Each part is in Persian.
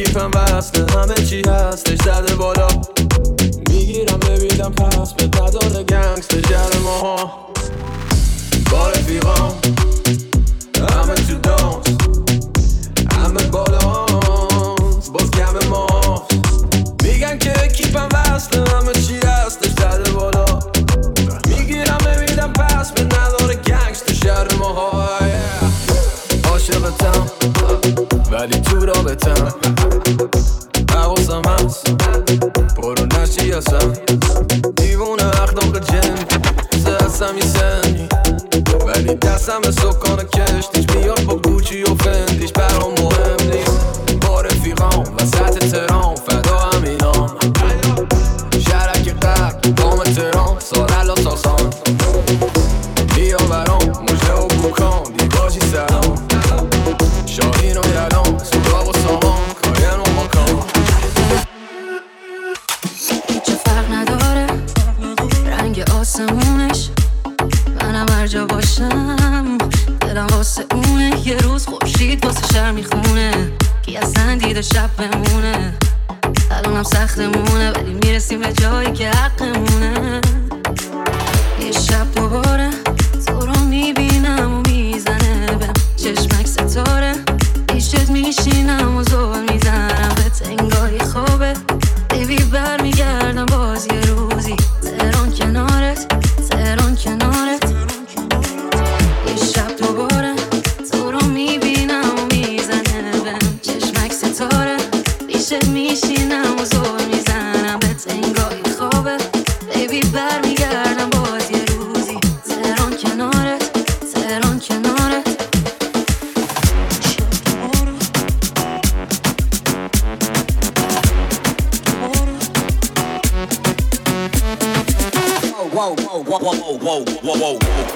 کیفم وصله همه چی هستش زده بالا میگیرم نمیدم پس به نداره گنگستر جر ماها با رفیقام همه تو دانس همه بالانس باز کم ما میگن که کیفم وصله همه چی هستش زده بالا میگیرم نمیدم پس به نداره گنگستر جر ماها عاشقتم ولی تو رابطم حواسم هست برو نشی اصلا دیوونه اخلاق جن هستم یه سنی ولی دستم سکان کشتیش میاد با گوچی و فندیش برام مهم نیست با رفیقام وسط تهران فدا همینام شرک قرد دام تهران سارل و ساسان بیا برام مجه و بوکان دیگاشی سلام شاهین و یلان سراغ و سامان کاین و ماکان هیچ فرق نداره رنگ آسمونش منم هر جا باشم دلم واسه اونه یه روز خورشید واسه شهر میخونه کی اصلا دیده شب بمونه الانم سختمونه ولی میرسیم به جایی که حقمونه یه شب دوباره تو رو میبینم و میزنه بهم چشمک ستاره پیشت میشینم و زول میزنم به تنگای خوابه بیبی برمیگردم باز یه روزی تهران کنارت تهران کنارت یه شب دوباره تو رو میبینم و میزنه بهم چشمک ستاره پیشت میشینم و زول میزنم به تنگای خوابه بیبی برمیگردم باز یه روزی تهران کنارت تهران کنارت Whoa, whoa, whoa, whoa, whoa, whoa, whoa.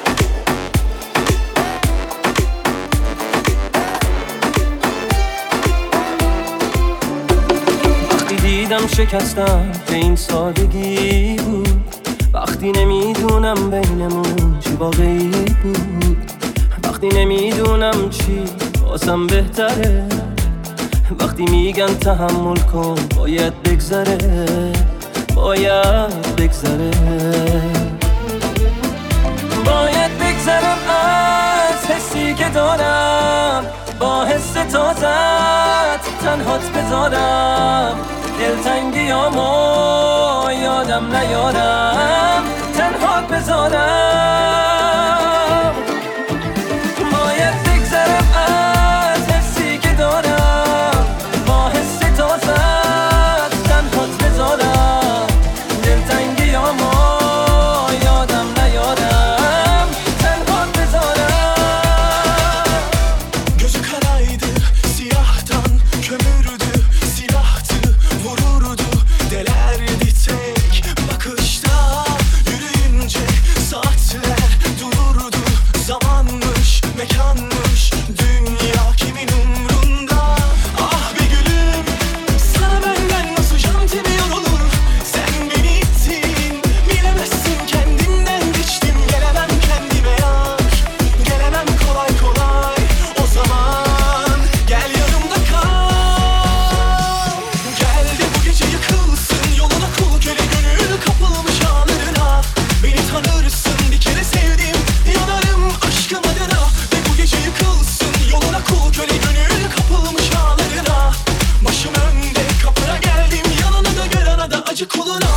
وقتی دیدم شکستم که این سادگی بود وقتی نمیدونم بینمون چی واقعی بود وقتی نمیدونم چی واسم بهتره وقتی میگن تحمل کن باید بگذره باید بگذره باید بگذرم از حسی که دارم با حس تازت تنهات بذارم دلتنگیامو یادم نیارم تنهات بذارم باید بگذرم از حسی که دارم با حس تازت تنهات بذارم دلتنگیامو یادم نیارم تنهات بذارم Gözü karaydı siyahtan kömürdü silahtı vururdu delerdi tek bakışta yürüyünce saatler dururdu zamanmış mekanmış dünya kimin umrunda ah be gülüm sana benden nasıl jantim yorulur sen beni ittin bilemezsin kendimden geçtim gelemem kendime yar gelemem kolay kolay o zaman gel yanımda kal gel de bu gece yıkılsın yoluna kul köle gönül kapılmış ağlarına beni tanırsın bir kere sevdim yanarım aşkım adına ve bu gece yıkılsın yoluna kul köle gönül kapılmış ağlarına başım önde kapına geldim yanına da gel arada acı kuluna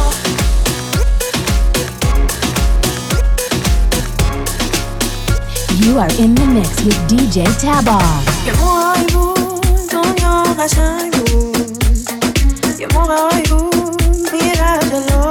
You are in the mix with DJ Tabar. یه موقعی بود دنیا قشنگ بود یه موقعی بود میرفت جلو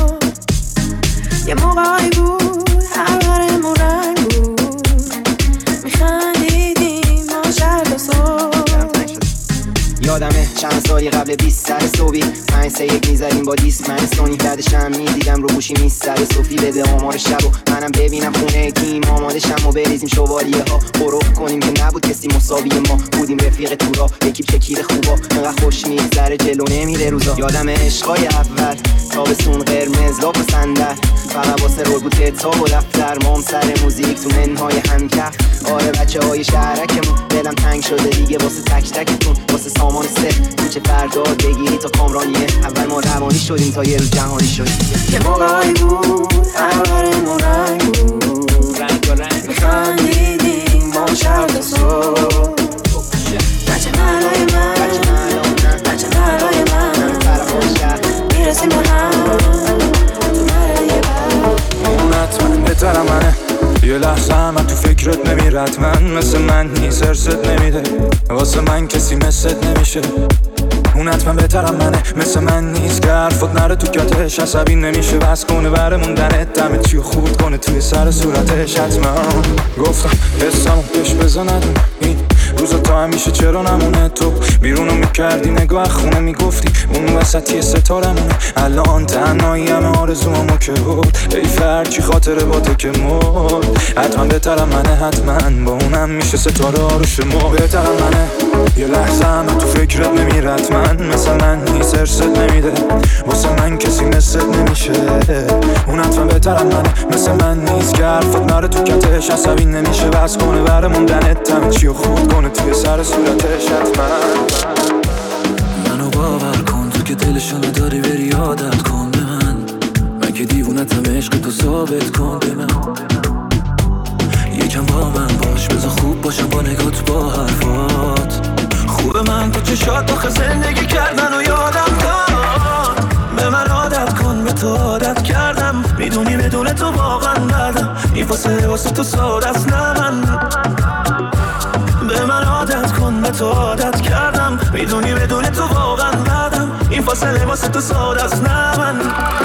یه موقعی بود هرگرمون رنگ بود میخندیدیم ما شب تا صبح یادمه چند سالی قبل 20 سر صبحی 5-3-1 میزدیم با دیسک من استونی بعدشم میدیدم رو گوشی میستر صوفی بده آمار شب و منم ببینم خونه کیم آماده شم و بریزیم شوالیه ها بروف کنیم که نبود کسی مساوی ما بودیم رفیق تو را اکیپ شکیل خوبا انقدر خوش میگذره جلو نمیره روزا یادمه عشقای اول تابستون قرمز لاک و صندل فقط واسه رول بود کتاب و دفتر مام سر موزیک تو منهای همکف آره بچه های شهرکمون دلم تنگ شده دیگه واسه تک تکتون واسه سامان زمان سه کوچه فرداد بگیری تا کامرانیه اول ما روانی شدیم تا یه روز جهانی شدیم یه موقعی بود اولمون رنگ بود رنگ با رنگ میخندیدیم با شرد و صبح بچه ملای من بچه ملای من میرسیم به هم تو ملای من اون حتما بهترم منه یه لحظه هم تو فکرت نمیرد من مثل من نیست ارست نمیده واسه من کسی مثلت نمیشه اون حتما بهترم منه مثل من نیست که حرفت نره تو کتش عصبی نمیشه بس کنه بره موندنت دمت چیو خورد کنه توی سر صورتش حتما گفتم حسمو بهش بزندم این روزا تا همیشه چرا نمونه تو بیرونو میکردی نگاه خونه میگفتی اون وسطی ستارمونه الان تنهایی همه آرزوامو که بود ای فرچی خاطره با تو که مرد حتما بهترم منه حتما با اونم میشه ستاره آروش ما بهترم منه یه لحظه هم تو فکرت نمیرد من مثل من نیست ارست نمیده واسه من کسی مثلت نمیشه اون حتما بهترم منه مثل من نیست که حرفت نره تو کتش عصبی نمیشه بس کنه بره موندنت همه چیو خورد کنه توی سر صورتش حتما منو باور کن تو که دلشو نداری بری عادت کن به من که دیوونتم عشق تو ثابت کن به من یکم با من باش بذار خوب باشم با نگات با حرفات خوبه من تو چشات آخه زندگی کردن و یادم داد به من عادت کن به تو عادت کردم میدونی بدون تو واقعا بدم این فاصله واسه تو ساده است نه من به من عادت کن به تو عادت کردم میدونی بدون تو واقعا بدم این فاصله واسه تو ساده است نه من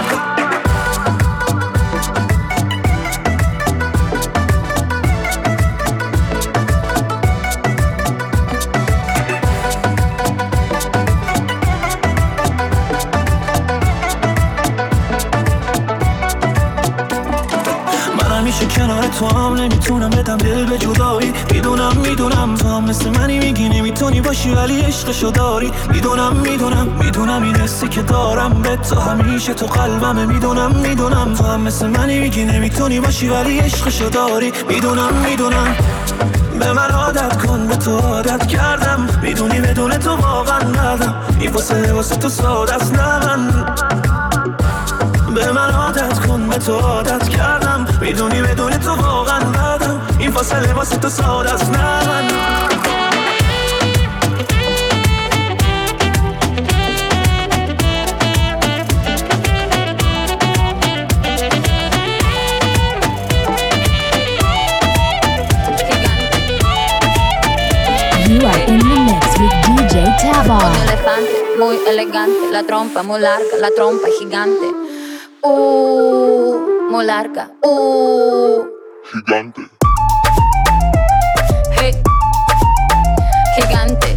کنار تو هم نمیتونم بدم دل به جدایی میدونم تو هم مثل منی میگی نمیتونی باشی ولی عشقشو داری میدونم این حسی که دارم به تو همیشه تو قلبمه میدونم تو هم مثل منی میگی نمیتونی باشی ولی عشقشو داری میدونم به من عادت کن به تو عادت کردم میدونی بدون تو واقعا ندم این فاصله واسه تو ساده است نه من به من عادت کن به تو عادت کردم میدونی بدون تو واقعا بدم این فاصله واسه تو ساده است نه من You are in the mix with DJ Taba. Un elefante muy elegante, la trompa muy larga, la trompa gigante. Muy larga. Gigante. Hey, gigante.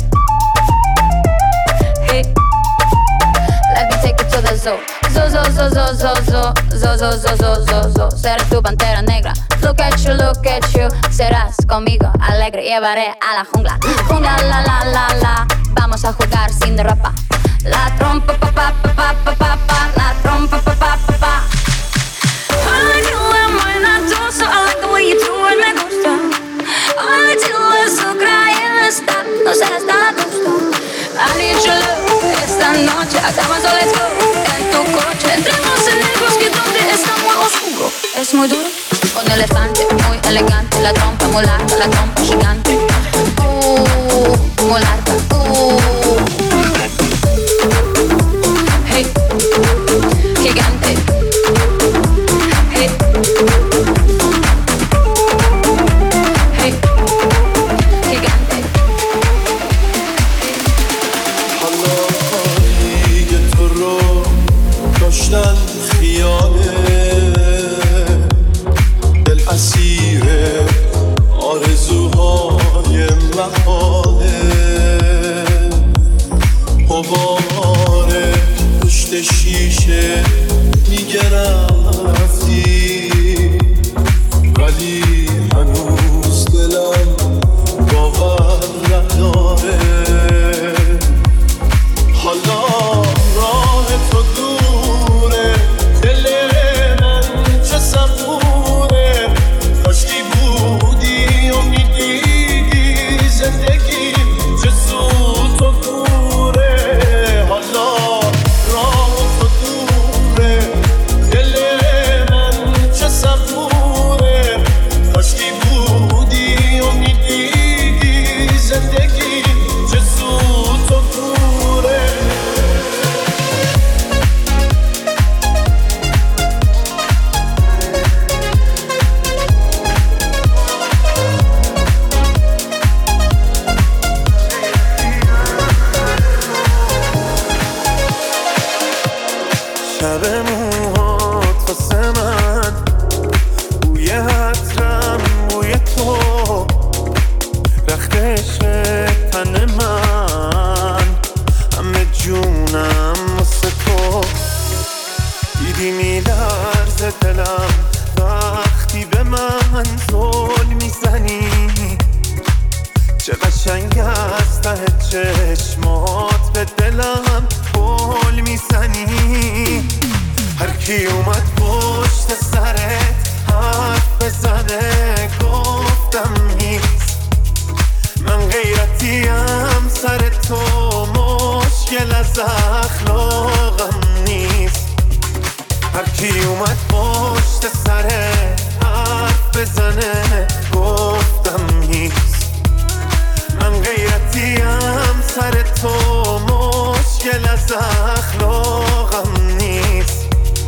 Hey, let me take you to the zoo. Zoo. Seré tu pantera negra. Look at you. Serás conmigo alegre. Llevaré a la jungla. Jungla, la. Vamos a jugar sin ropa. La trompa, pa. La trompa, pa. Ay, dile buena cosa. I like the way you do it, me gusta. Ay, dile su está. No seas tan gusto. I need your love. Esta noche acabamos, so let's go. En tu coche entremos en el bosque donde está muy oscuro. Es muy duro. Un elefante muy elegante, la trompa muy larga, la trompa gigante. Muy larga. Hey, gigante. Hey, gigante. حالا دیگه تو رو داشتن خیاله دل اسیر آرزوهای محاله لب موهات واسه من، بوی عطرم بوی تو، رخت عشق تن من، همه جونم واسه تو. دیدی میلرزه دلم وقتی به من زل میزنی، چه قشنگ از ته چشمات به دلم گل میزنی. هر کی اومد پشت سرت حرف بزنه گفتم نیست، من غیرتیم سر تو، مشکل از اخلاقم نیست. هر کی اومد پشت سرت حرف بزنه گفتم نیست، من غیرتیم سر تو، مشکل از اخلاقم نیست.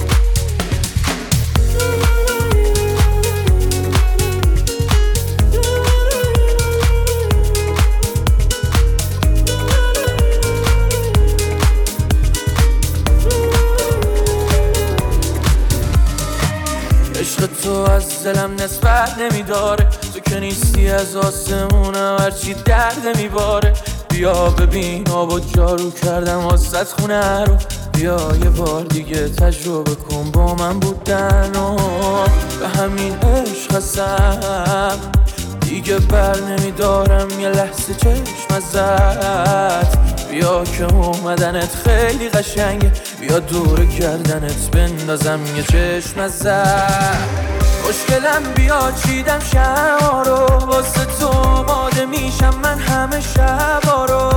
عشق تو از دلم نسبت نمیداره، تو که نیستی از آسمونم هرچی درد میباره. بیا ببین آب و جارو کردم واسه خونه رو، بیا یه بار دیگه تجربه کن با من بودن و به همین عشق هستم دیگه بر نمیدارم یه لحظه چشم ازت. بیا که اومدنت خیلی قشنگه، بیا دور گردنت بندازم یه چشم ازت. خوشگلم بیا چیدم شما رو، واسه تو ماده میشم من همه شبا رو.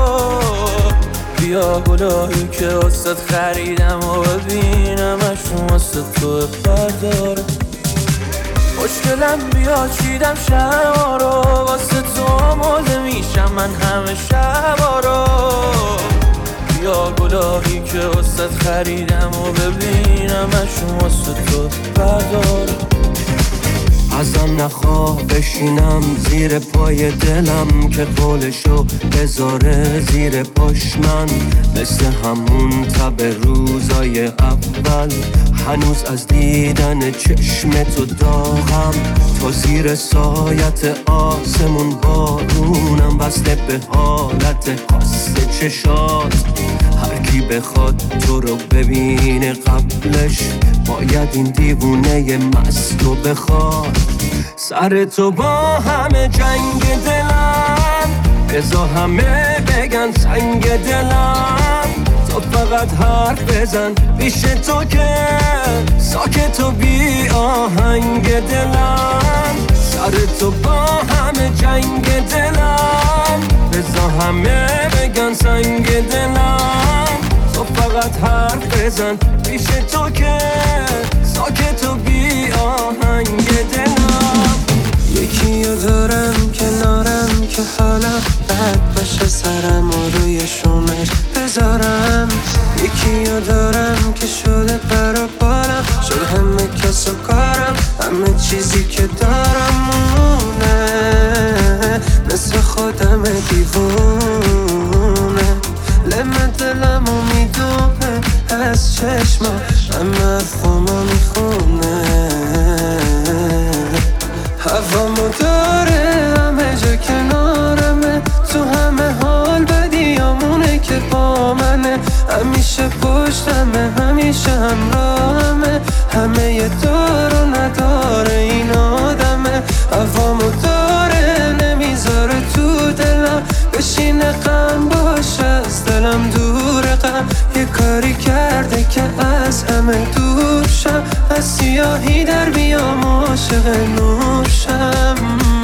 بیا گلایی که واسه خریدم و ببینمش واسه تو بردارم. خوشگلم بیا چیدم شما رو، واسه تو ماده میشم من همه شبا رو. بیا گلایی که واسه خریدم و ببینمش واسه تو بردارم. ازم نخواه بشینم زیر پای دلم که قولشو بذاره زیر پاش من، مثل همون تب روزای اول هنوز از دیدن چشم تو داغم. تو زیر سایت آسمون بارونم، بسته به حالت قصد چشات. هر کی بخواد تو رو ببینه قبلش باید این دیوونه مستو بخواد. سر تو با همه جنگ دلم، بذار همه بگن سنگ دلم. تو فقط حرف بزن پیش تو که ساکت و بی آهنگ دلم. سر تو با همه جنگ دلم، بذار همه بگن سنگ دلم. تو فقط حرف بزن پیش تو که ساکت و بی آهنگ دلم. یکی رو دارم کنارم که حالا بد باشه سرم و روی شونش بذارم. یکی رو دارم که شده برا بالم، شده همه کس و کارم، همه چیزی که دارم مونه، مثل خودم دیوونه. لمه دلم و میدونه از چشمم، همه افهامو میخونه. هوامو داره همه جا کنارمه، تو همه حال بدیامونه که با منه. همیشه پشتمه همیشه همراهمه، همه یه دار و نداره این آدمه. هوامو داره نمیذاره تو دلم بشینه غم باشه از دلم دور غم. یه کاری کرده که از همه دور شم، از سیاهی در بیام عاشق نور شم.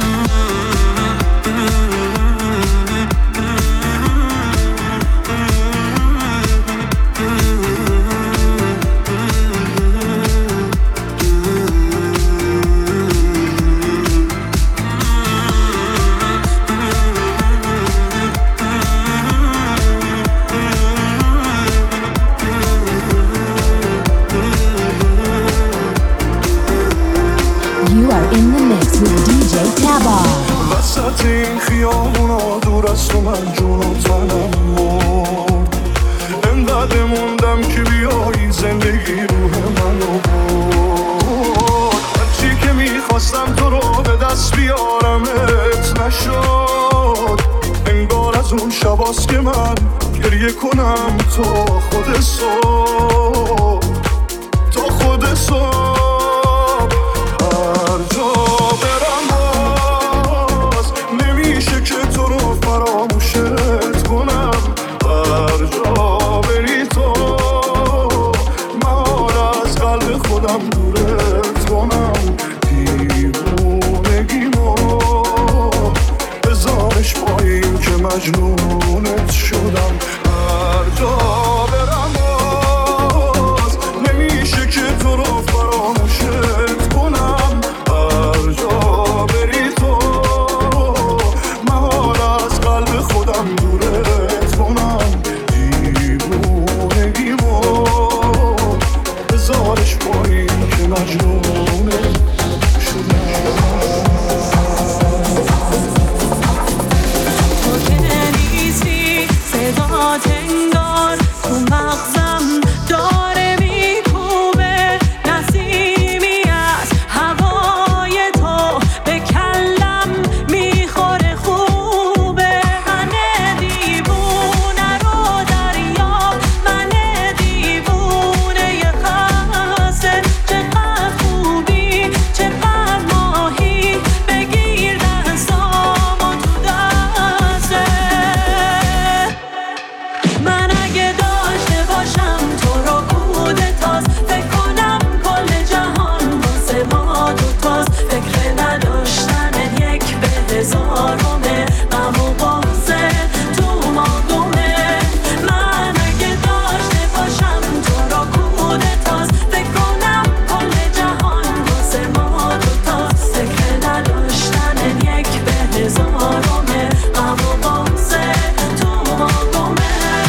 In the mix with DJ Tabar. وسط این خیابونا دور از تو من جون و تنم مرد، انقدر موندم که بیایی زندگی رو اینجاست که من گریه کنم تا خود صبح، تا خود صبح. هر جا برم باز نمیشه که تو رو فراموشت کنم. هر جا بری تو من از قلب خودم دورت کنم. دیوونگیمو بذارش پایین که مجنونت شدم. هر جا برم باز نمیشه که تو رو فراموشت کنم. هر جا بری تو من از قلب خودم دورت کنم. دیوونگیمو بذارش پایین که مجنونت شدم. صدات انگار تو مغزم داره میکوبه، نسیمی از هوای تو به کلم میخوره خوبه. من دیوونه رو دریا، من دیوونه ی خسته. چقدر خوبی چقدر ماهی، بگیر دستامو تو دسته. من اگه داشته باشم تو رو کودتاست، فکر کنم کل جهان واسه ما دوتاست. فکر نداشتن یک به هزارمه، غم و غصه تو ما دومه. من اگه داشته باشم تو رو کودتاست، فکر کنم کل جهان واسه ما دوتاست. فکر نداشتن یک به هزارمه، غم و غصه تو ما دومه.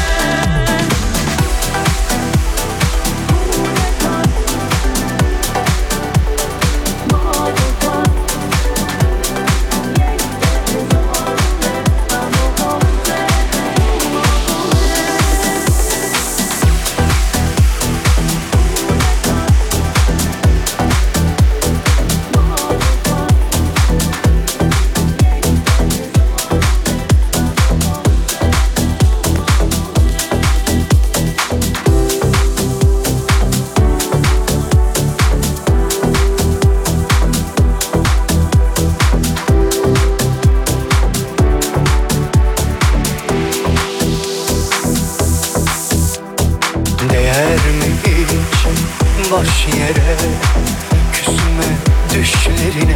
Değer mi hiç boş yere küsme düşlerine?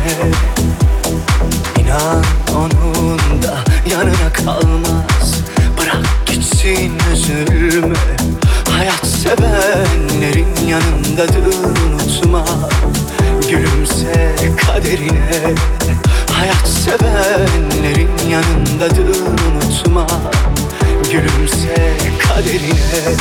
İnan onun da yanına kalmaz. Bırak gitsin üzülme. Hayat sevenlerin yanındadır unutma. Gülümse kaderine. Hayat sevenlerin yanındadır unutma. Gülümse kaderine.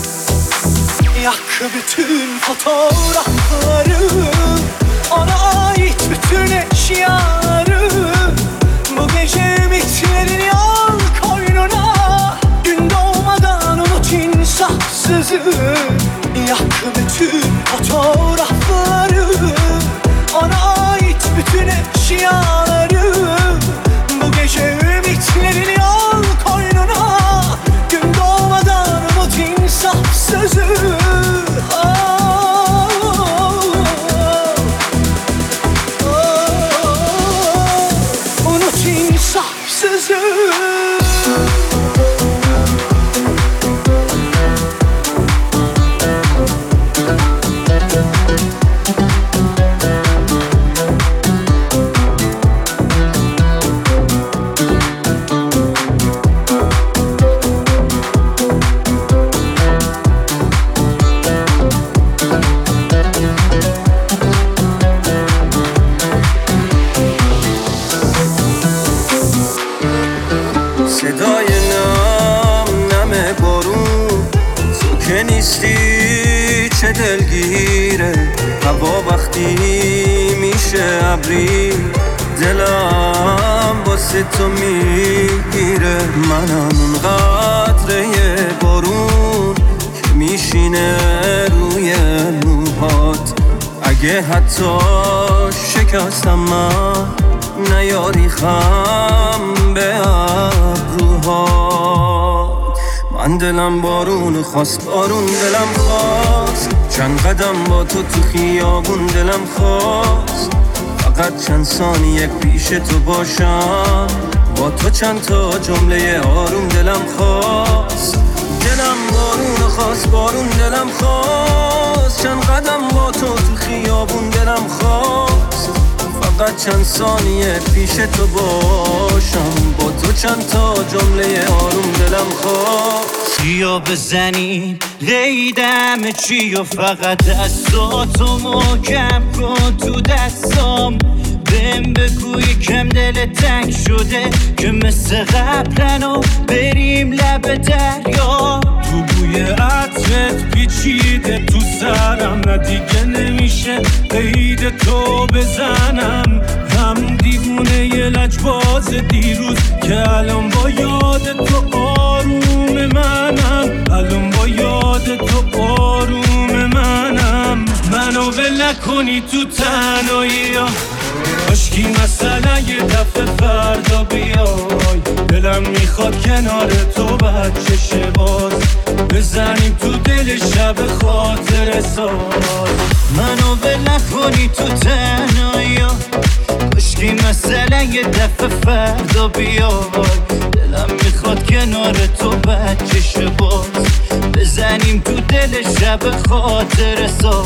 Yak bütün fotoğrafları, ona ait bütün eşyaları. Bu gece ümitlerini al koynuna. Gün doğmadan unut insafsızı. Yak bütün fotoğrafları, ona ait bütün eşyaları. Bu gece ümitlerini al koynuna. Gün doğmadan unut insafsızı. Unut insafsızı. صدای نم نم بارون، تو که نیستی چه دلگیره. هوا وقتی میشه ابری، دلم واسه تو میگیره. منم اون قطره بارون که میشینه روی موهات. اگه حتی شکستم من نیاری خم به ابروها. من دلم بارون خواست، بارون دلم خواست، چند قدم با تو خیابون دلم خواست، فقط چند ثانیه پیش تو باشم، با تو چند تا جمله آروم دلم خواست. دلم بارون خواست، بارون دلم خواست، چند قدم با تو خیابون دلم خواست، فقط چند ثانیه پیش تو باشم، با تو چند تا جمله آروم دلم خواست. چیا بزنیم قیدم چی و فقط دستاتو محکم کن تو دستام، بهم بگو یکم دل تنگ شده که مثل قبلنو بریم لب دریا. تو بوی عطرت پیچیده تو سرم، نه دیگه نمیشه قید تو بزنم، هم دیوونه یه لجباز دیروز که الان با یاد تو آروم منم، الان با یاد تو آروم منم. منو ول نکنی تو تنهایی ها، کاشکی مثلا یه دفعه فردا بیای، دلم میخواد کنار تو بچه شه باز، بزنیم تو دل شب خاطر ساز. منو ول نکنی تو تنهایی ها، کاشکی مثلا یه دفعه فردا بیای، دلم میخواد کنار تو بچه شه باز، بزنیم تو دل شب خاطر ساز.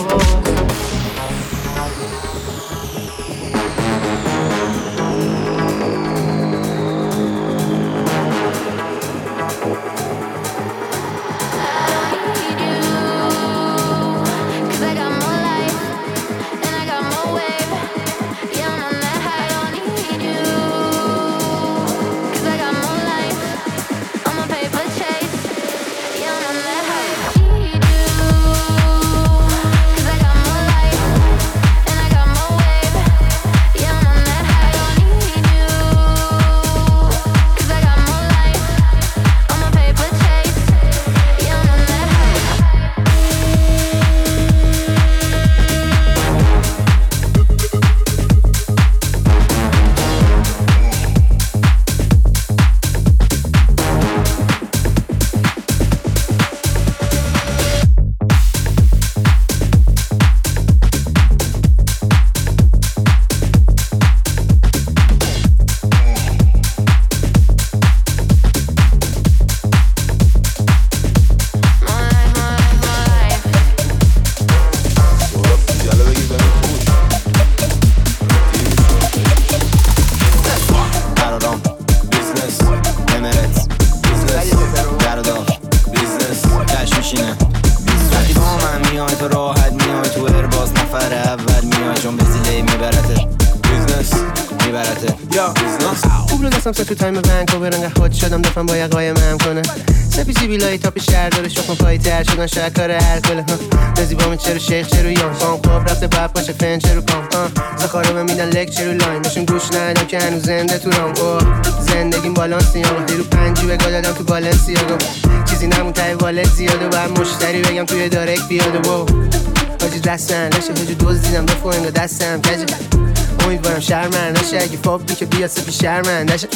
تو تایم ونکوور انقدر خود شدم دفعه با یه قایم هم کنه، سپیسی بیلایی تاپ شهر داره شخم پایی تر شدن شاید کار هر کله رزی با من چرو شیخ چرو یان پام خواب رفته باید باشه فن چرو پام زخارو من میدن لک چرو لاین باشون گوش ندم که هنوز زنده تو رام زندگیم بالانسی ها دیرو پنجی بگاه دادم تو بالنسی ها چیزی نمون تای والت زیاده باید مشتری بگم توی دارک بیاده و حاجی دستن نشه هجو دوز دیدم دفعه انگا دستم کجه امیدوارم شرمن نشه اگه فاقی که بیاد سپی شرمن نشه.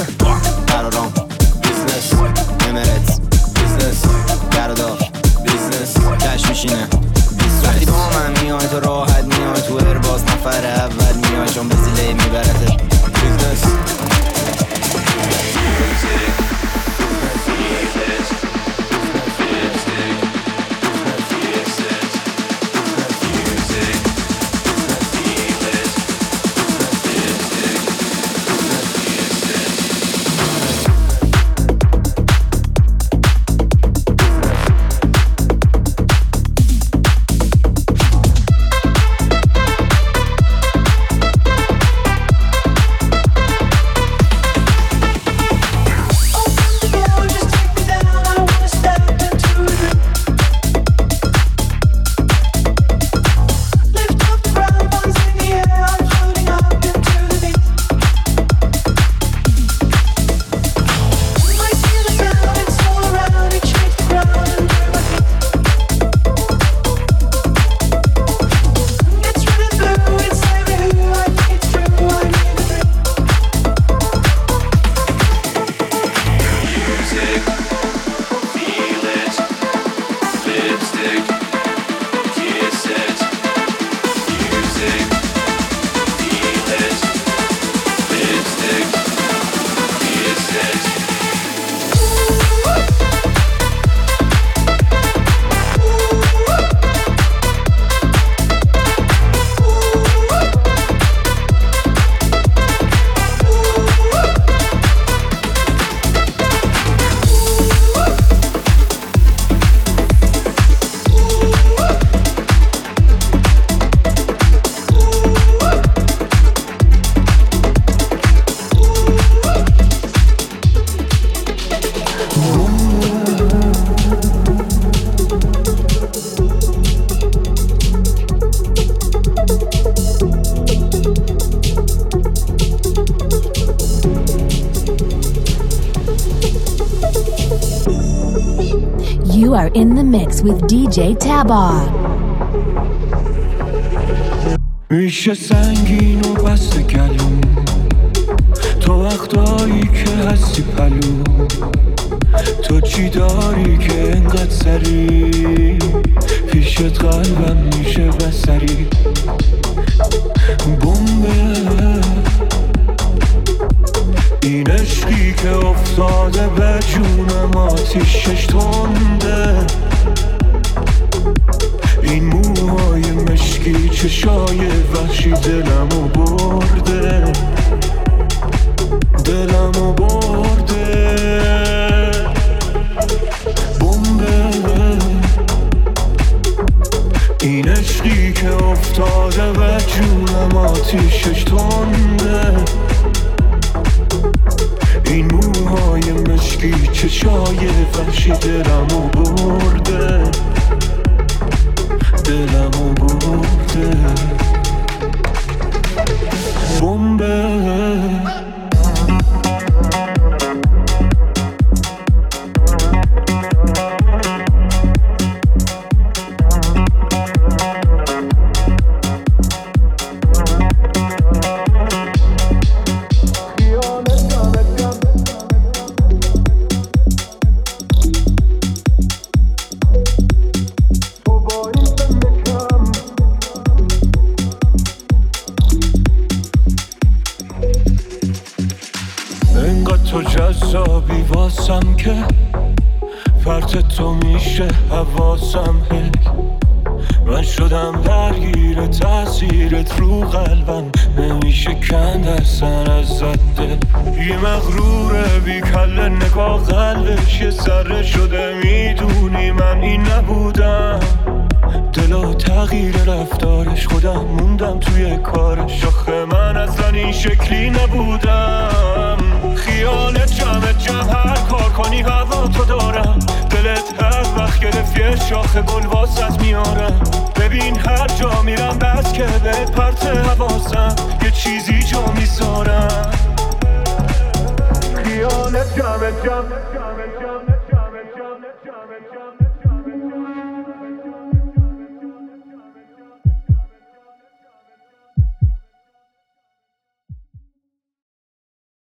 قرارم بیزنس امرت بیزنس گردار بیزنس کش میشینه وقتی با من میای تو راحت میای تو ارباز نفر اول میای چون به زیله میبرته بیزنس You are in the mix with DJ Tabar. میشه سنگین و بست گلوم تو وقتایی که هستی پلو تو چی داری که انقدر سری پیشت قلبم میشه بسری بمبه این عشقی که افتاده به جونم آتیشش تنده این موهای مشکی چشای وحشی دلمو برده دلمو برده بمبه این عشقی که افتاده به جونم آتیشش تنده این موهای مشکی چشای وحشی دلمو برده دلمو برده بمبه جذابی واسم که فرط تو میشه حواسم هی من شدم درگیر تاثیرت رو قلبم نمیشه کند اصلا ازت دل یه مغروره بی کله نگاه قلبش یه ذره شده میدونی من این نبودم دلا تغییر رفتارش خودم موندم توی کارش آخه من اصلا این شکلی نبودم خیالت جمع هر کار کنی هوا تو دارم دلت هر وقت گرفت یه شاخه گل واسط میارم ببین هر جا میرم بس که بهت پرت حواسم یه چیزی جا میذارم خیالت جمع